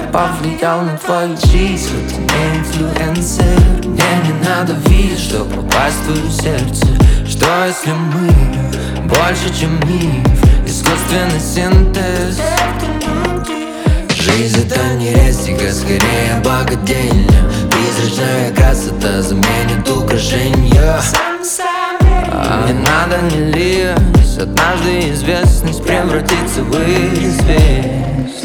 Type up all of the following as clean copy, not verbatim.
повлиял на твою жизнь, хоть не инфлюенсер. Мне не надо видеть, чтобы попасть в твое сердце. Что если мы больше, чем миф, искусственный синтез? Жизнь это не рестика, скорее богадельня. Призрачная красота заменит украшения. Не надо не лезть, однажды известность превратится в известь.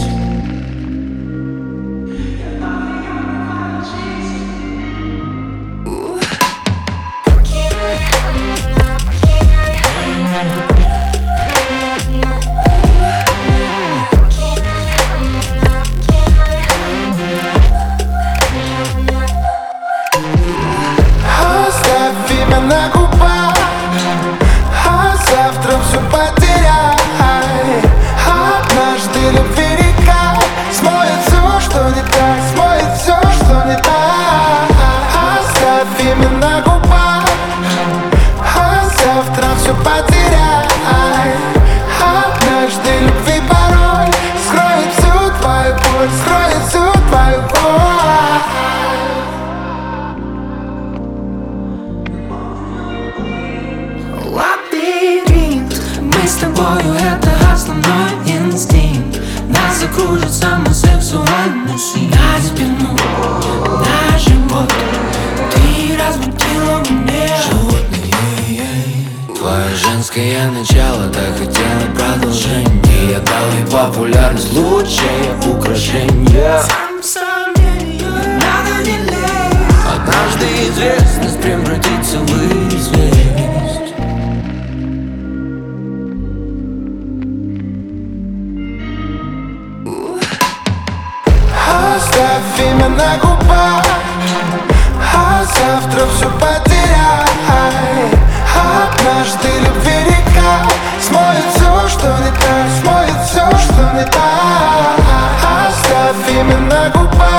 На губах, а завтра все потеряй. Однажды любви река смоет все, что не так, смоет все, что не так. Оставь имя на губах, а завтра все потеряй. Однажды любви пароль скроет всю твою боль, скроет всю твою боль. Лабиринт, мы с тобою это основной инстинкт. Нас закружит самый сексуальный свинг. На спину, на живот, ты разбудила мне животное. Твое женское начало так хотело продолжения. Я дал ей популярность, лучшее украшение. Надо не лезть, однажды известность превратится в известь. Оставь имя на губах, а завтра все потеряй. Однажды любви река смоет все, что не так, смоет все, что не так. Оставь имя на губах.